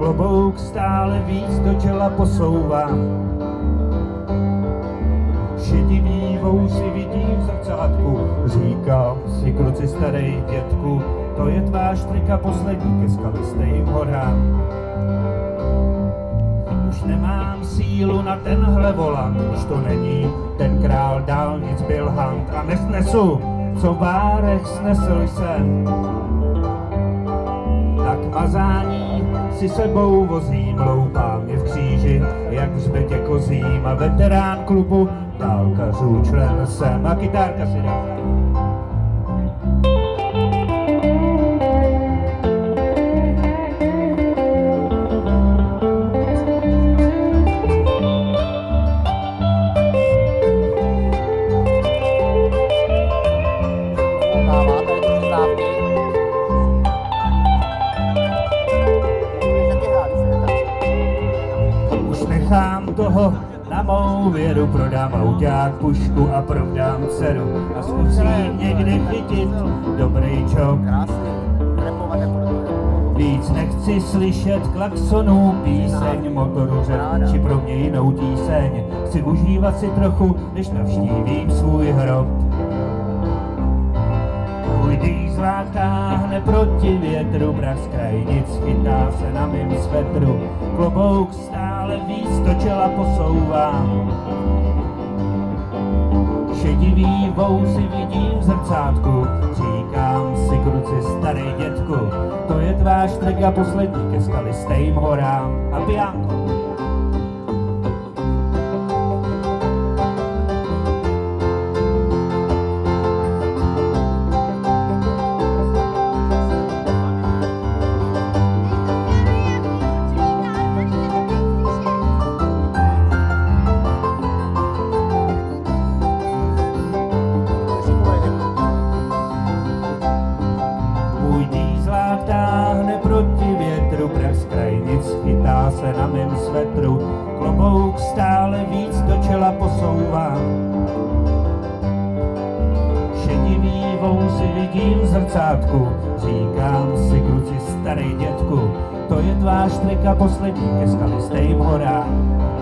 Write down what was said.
klobouk stále víc do čela posouvám. Šedivý vousy vidím v zrcátku, říkám si kluci starej dětku, to je tvář trika poslední ke skalistým horám. Už nemám sílu na tenhle volant, už to není ten král dálnic Bill Hunt a nesnesu, co v bárech snesl jsem. Tak mazání si sebou vozím, loupá mě v kříži, jak v zbetě kozím a veterán klubu dálkařů člen jsem a kytárka si dá. Toho na mou věru prodám auták, pušku a prodám dceru a zkusím někdy chytit dobrý čok. Víc nechci slyšet klaxonů píseň, motoru řev či pro mě jinou tíseň. Chci užívat si trochu, než navštívím svůj hrob. Můj dýzlák táhne proti větru, prach z krajnic chytá se na mým svetru. Klobouk stále víc do čela posouvám. Šedivý vousy vidím v zrcátku, říkám si kluci starý dětku, to je tvář trika poslední ke skalistým horám a piánko. Chytá se na mém svetru, klobouk stále víc do čela posouvám. Šedivý vousy vidím v zrcátku, říkám si kluci starý dětku, to je tvář trika poslední ke skalistým horám.